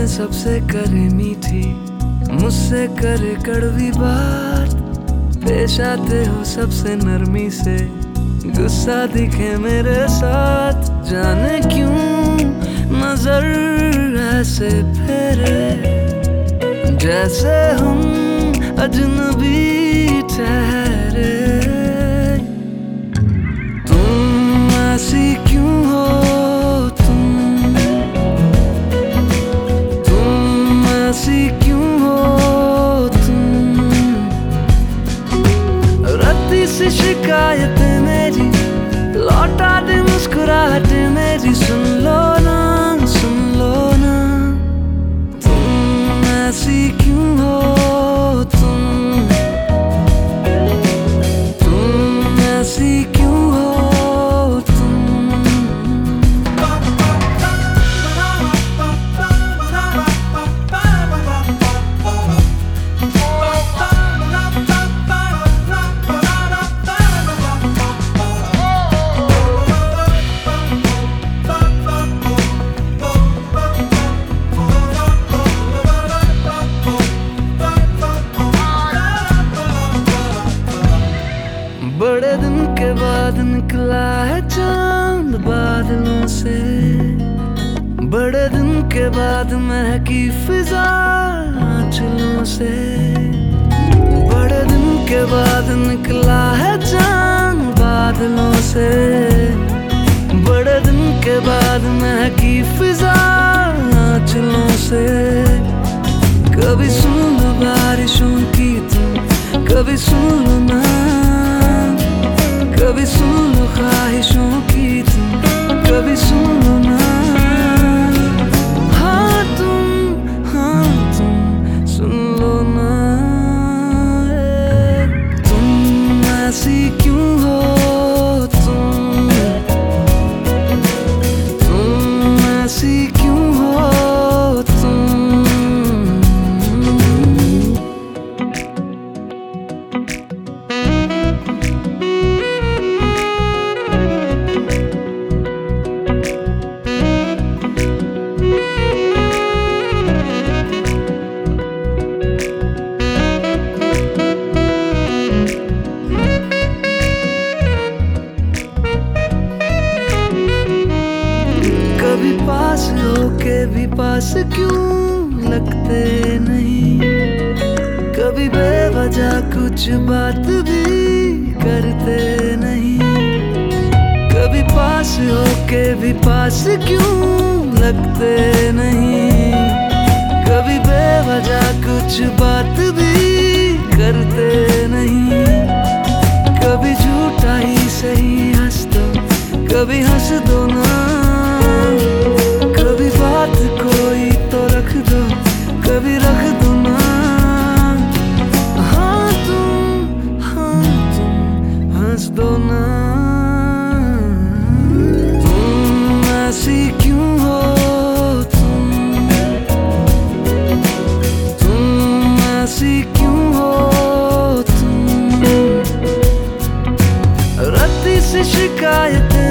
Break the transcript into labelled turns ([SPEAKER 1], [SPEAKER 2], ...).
[SPEAKER 1] सबसे करे मीठी, मुझसे करे कड़वी बात। पेश आते हो सबसे नरमी से, गुस्सा दिखे मेरे साथ। जाने क्यों नजर ऐसे फेरे, जैसे हम अजनबी ठहरे। तुम ऐसी क्यों हो, तुम ऐसी क्यों हो तुम। रत्ती सी शिकायत मेरी, लौटा दे मुस्कुराहट मेरी। सुन लो ना, सुन लो ना। तुम ऐसी क्यों हो तुम ऐसी क्यों हो तुम। बड़े दिन के बाद निकला है चांद बादलों से, बड़े दिन के बाद महकी फिजा आंचलों से। बड़े दिन के बाद निकला है चांद बादलों से, बड़े दिन के बाद महकी फिजा आंचलों से। कभी सुन लो बारिशों की तुम, कभी सुन लो ना। कभी सुन लो ख्वाहिशों की तुम, कभी सुन लो ना। हाँ तुम सुन लो ना। तुम ऐसी क्यों हो तुम ऐसी क्यों हो तुम। कभी पास होके भी पास क्यों लगते नहीं, कभी बेवजह कुछ बात भी करते नहीं। कभी पास होके भी पास क्यों लगते नहीं, कभी बेवजह कुछ बात भी करते नहीं। कभी झूठा ही सही हंस दो, कभी हंस दो ना। कभी बात कोई तो रख दो, कभी रख दो ना। हाँ तुम हंस दो ना। तुम ऐसी क्यों हो तुम ऐसी क्यों हो तुम। रत्ती सी शिकायत